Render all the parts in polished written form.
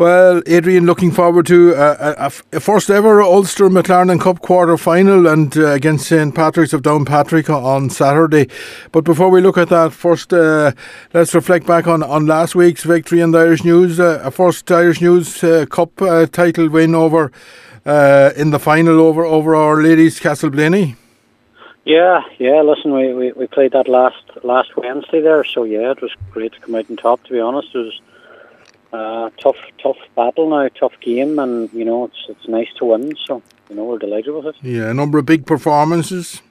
Well, Adrian, looking forward to a first ever Ulster McLaren Cup quarter final and against St Patrick's of Downpatrick on Saturday. But before we look at that, first let's reflect back on last week's victory in the Irish News. A first Irish News Cup title win over in the final over Our Lady's Castleblaney. Yeah. Listen, we played that last Wednesday there, so yeah, it was great to come out on top. To be honest, it was tough battle now, tough game, and it's nice to win. So we're delighted with it. Yeah, a number of big performances.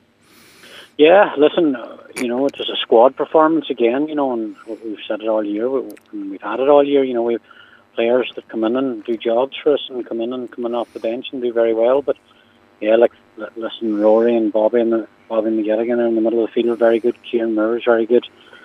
Yeah, listen, it was a squad performance again. And we've said it all year. We've had it all year. We've players that come in and do jobs for us, and come in off the bench and do very well. But yeah, listen, Rory and Bobby McGettigan in the middle of the field, very good. Kieran Moore very good.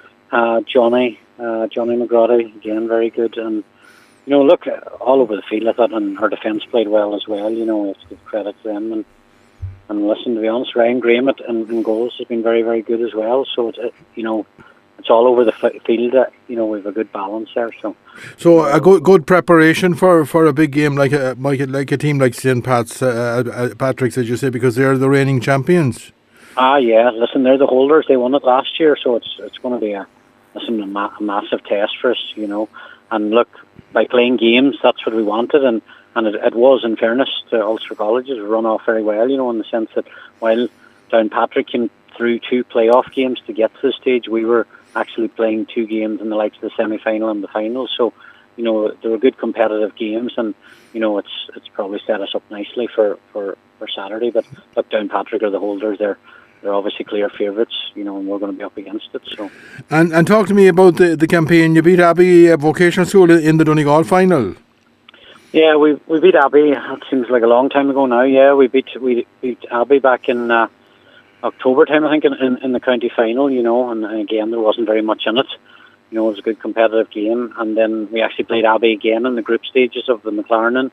Johnny McGrady again, very good. And look, all over the field I thought, and our defence played well as well. We have to give credit to them. And listen, to be honest, Ryan Graham in goals has been very, very good as well. So it's all over the field. We have a good balance there. So a good preparation for a big game like a team like St Patrick's, as you say, because they're the reigning champions. Yeah. Listen, they're the holders. They won it last year, so it's going to be a massive test for us. And look, by playing games, that's what we wanted, and it was, in fairness to Ulster colleges, run off very well. In the sense that while Downpatrick came through 2 playoff games to get to the stage, we were actually playing 2 games in the likes of the semi-final and the final. So, there were good competitive games, and it's probably set us up nicely for Saturday. But look, Downpatrick are the holders. They're obviously clear favourites, and we're going to be up against it. So, and talk to me about the campaign. You beat Abbey Vocational School in the Donegal final. Yeah, we beat Abbey. It seems like a long time ago now. Yeah, we beat Abbey back in October time, I think, in the county final. And again, there wasn't very much in it. It was a good competitive game, and then we actually played Abbey again in the group stages of the McLaren,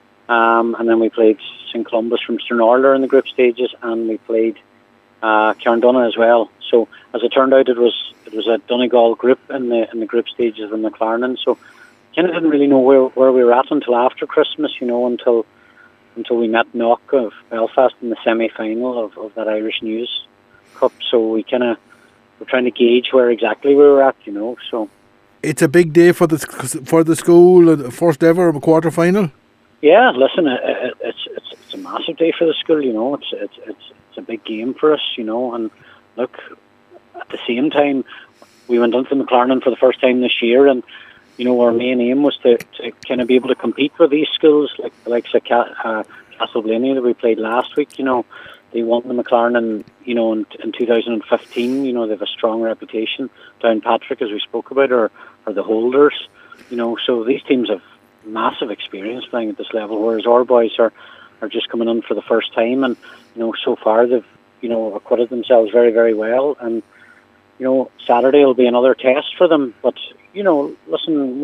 and then we played St Columbus from Stranorlar in the group stages, and we played Carndonagh as well. So as it turned out, it was a Donegal group in the group stages of the McLaren. So kind of didn't really know where we were at until after Christmas. Until we met Knock of Belfast in the semi-final of that Irish News Cup. So we're trying to gauge where exactly we were at. So it's a big day for the school, the first ever quarter final. Yeah, listen, it's a massive day for the school. It's a big game for us, and look, at the same time, we went into McLaren for the first time this year, and our main aim was to kind of be able to compete with these schools like Castleblaney that we played last week. They won the McLaren in 2015. They have a strong reputation. Downpatrick, as we spoke about, are the holders. So these teams have massive experience playing at this level, whereas our boys are just coming in for the first time, and so far they've acquitted themselves very, very well. And Saturday will be another test for them, but listen,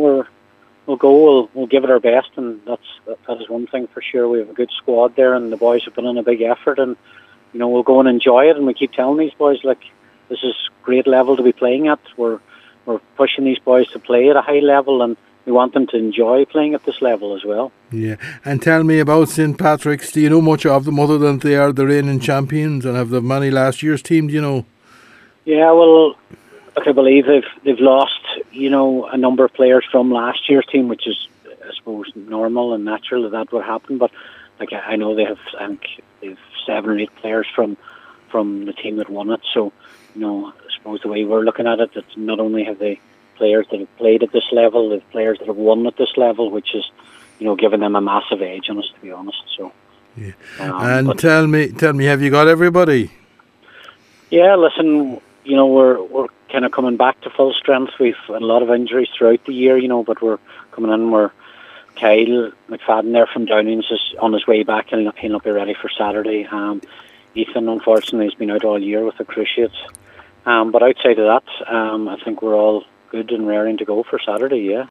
we'll give it our best, and that is one thing for sure. We have a good squad there, and the boys have put in a big effort, and we'll go and enjoy it. And we keep telling these boys, this is great level to be playing at. We're pushing these boys to play at a high level, and we want them to enjoy playing at this level as well. Yeah, and tell me about St Patrick's. Do you know much of them other than they are the reigning champions and have the many last year's team? Do you know? Yeah, well, I believe they've lost a number of players from last year's team, which is, I suppose, normal and natural that would happen. But I know they have 7 or 8 players from the team that won it. So I suppose the way we're looking at it, it's not only have they players that have played at this level, the players that have won at this level, which is, giving them a massive edge on us, to be honest. So, yeah. And tell me, have you got everybody? Yeah, listen, we're kind of coming back to full strength. We've had a lot of injuries throughout the year, but we're coming in. Kyle McFadden there from Downings is on his way back, and he'll not be ready for Saturday. Ethan, unfortunately, has been out all year with the cruciates. But outside of that, I think we're all good and raring to go for Saturday, yeah.